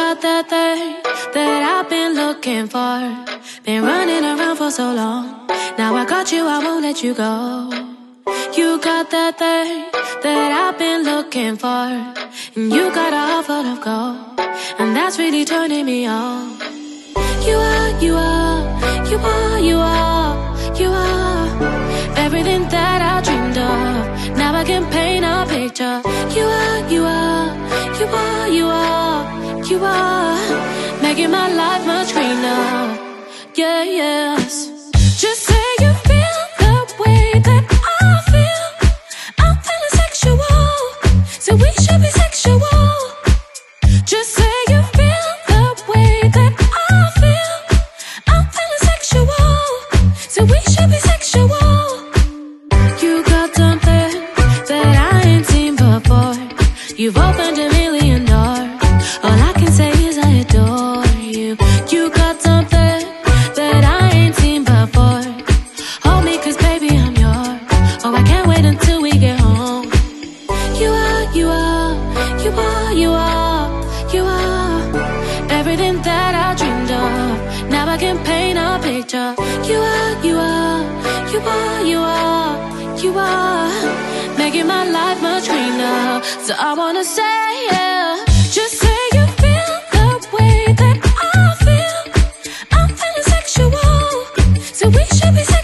got that thing that I've been looking for. Been running around for so long. Now I got you, I won't let you go. You got that thing that I've been looking for. And you got a heart full of gold, and that's really turning me on. You are, you are, you are, you are, you are everything that I dreamed of. Now I can paint a picture. You are, you are, you are, you are, you are making my life much greener. Yeah, yes. Just say you feel the way that I feel. I'm feeling sexual, so we should be sexual. Just say you feel the way that I feel. I'm feeling sexual, so we should be sexual. You got something that I ain't seen before. You've opened a million doors. All I can say is I adore you. You got something that I ain't seen before. Hold me, 'cause baby I'm yours. Oh, I can't wait until we get home. You are, you are, you are, you are, you are everything that I dreamed of. Now I can paint a picture. You are, you are, you are, you are, you are making my life much greener. So I wanna say, yeah, just say you feel the way that I feel. I'm feeling sexual, so we should be sexual.